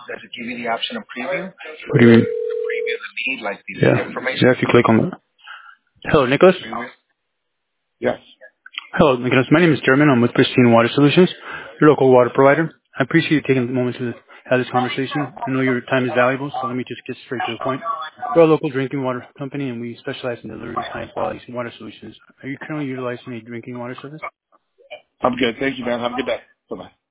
What do you mean? Yeah. Yeah, if you click on that. Hello, Nicholas. Yes. Hello, Nicholas. My name is German. I'm with Pristine Water Solutions, your local water provider. I appreciate you taking a moment to have this conversation. I know your time is valuable, so let me just get straight to the point. We're a local drinking water company, and we specialize in delivering high-quality water solutions. Are you currently utilizing a drinking water service? I'm good. Thank you, man. Have a good day. Bye-bye.